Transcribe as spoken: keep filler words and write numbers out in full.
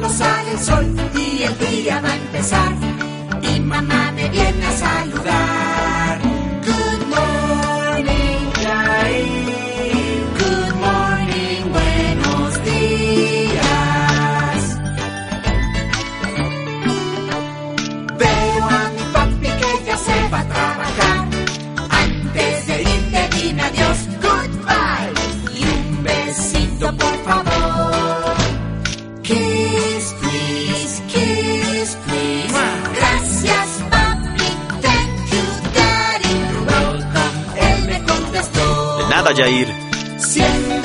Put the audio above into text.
cuando sale el sol y el día va a empezar. Y mamá me viene a saludar. Good morning, Jair. Good morning, buenos días. Veo a mi papi que ya se va a trabajar. Antes de ir te dime adiós, goodbye. Y un besito, por favor. Kiss, please, kiss, please. Gracias, papi, thank you, daddy. You're welcome, él me contestó. De nada, Jair. Siempre